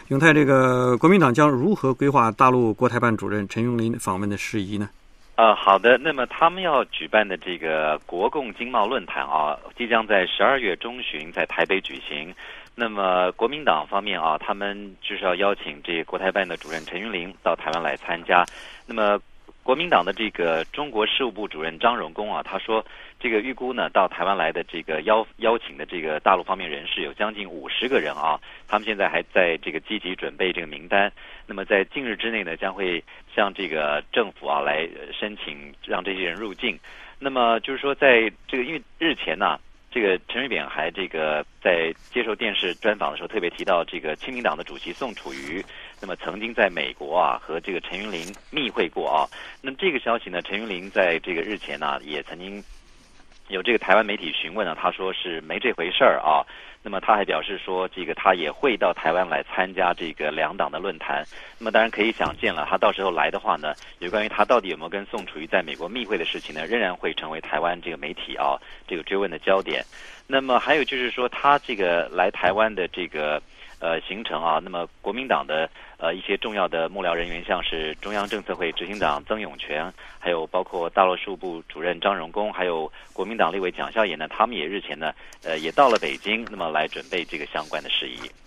永泰，这个国民党将如何规划大陆国台办主任陈永麟访问的事宜呢？ 好的。那么他们要举办的这个国共经贸论坛啊，即将在12月中旬在台北举行。那么国民党方面啊，他们就是要邀请这个国台办的主任陈云林到台湾来参加。那么国民党的这个中国事务部主任张荣恭啊，他说这个预估呢，到台湾来的这个邀请的这个大陆方面人士有将近50个人啊，他们现在还在这个积极准备这个名单。那么在近日之内呢，将会向这个政府啊来申请让这些人入境。那么就是说，在这个因为日前呢，这个陈水扁还这个在接受电视专访的时候特别提到，这个亲民党的主席宋楚瑜，那么曾经在美国啊和这个陈云林密会过啊。那么这个消息呢，陈云林在这个日前呢也曾经有这个台湾媒体询问呢，他说是没这回事儿啊。那么他还表示说，这个他也会到台湾来参加这个两党的论坛。那么当然可以想见了，他到时候来的话呢，有关于他到底有没有跟宋楚瑜在美国密会的事情呢，仍然会成为台湾这个媒体啊这个追问的焦点。那么还有就是说，他这个来台湾的这个行程啊，那么国民党的一些重要的幕僚人员，像是中央政策会执行长曾永权，还有包括大陆事务部主任张荣恭，还有国民党立委蒋孝严呢，他们也日前呢也到了北京，那么来准备这个相关的事宜。